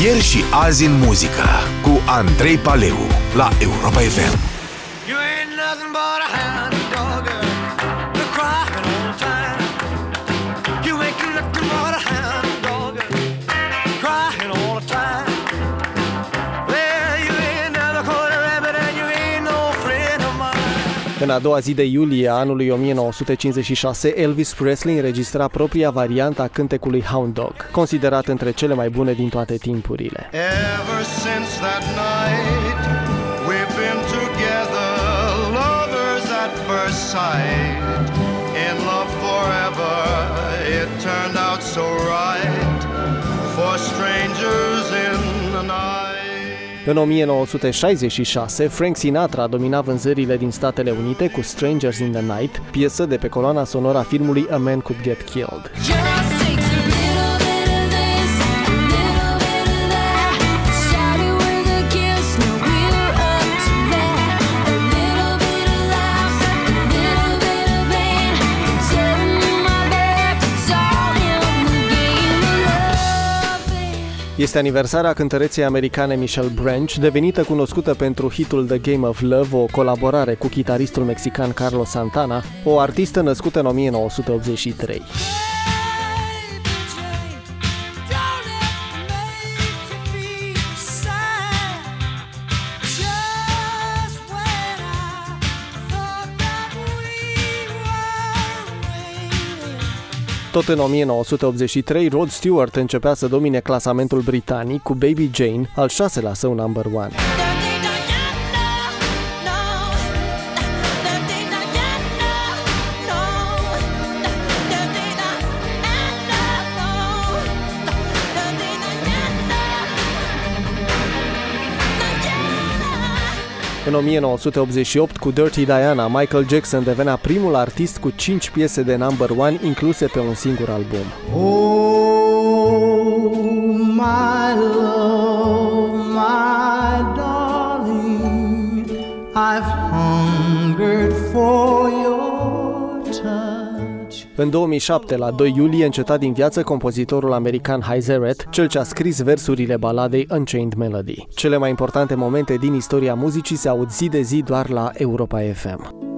Ieri și azi în muzică cu Andrei Paleu la Europa FM. You ain't nothing but a hound dog, you're crying all the time. You ain't nothing but a hound dog, crying all the time. Well, you ain't never caught a rabbit and you ain't no friend of mine. În a doua zi de iulie a anului 1956, Elvis Presley înregistra propria variantă a cântecului Hound Dog, considerat între cele mai bune din toate timpurile. Ever since that night, we've been together, lovers at first sight, in love forever, it turned out so right, for strangers in the night. În 1966, Frank Sinatra domina vânzările din Statele Unite cu Strangers in the Night, piesă de pe coloana sonoră a filmului A Man Could Get Killed. Este aniversarea cântăreței americane Michelle Branch, devenită cunoscută pentru hitul The Game of Love, o colaborare cu chitaristul mexican Carlos Santana, o artistă născută în 1983. Tot în 1983, Rod Stewart începea să domine clasamentul britanic cu Baby Jane, al 6-lea său number one. În 1988, cu Dirty Diana, Michael Jackson devenea primul artist cu 5 piese de number one incluse pe un singur album. Oh, my love, my darling, I've hungered for your touch. În 2007, la 2 iulie, înceta din viață compozitorul american High Zeret, cel ce a scris versurile baladei Unchained Melody. Cele mai importante momente din istoria muzicii se aud zi de zi doar la Europa FM.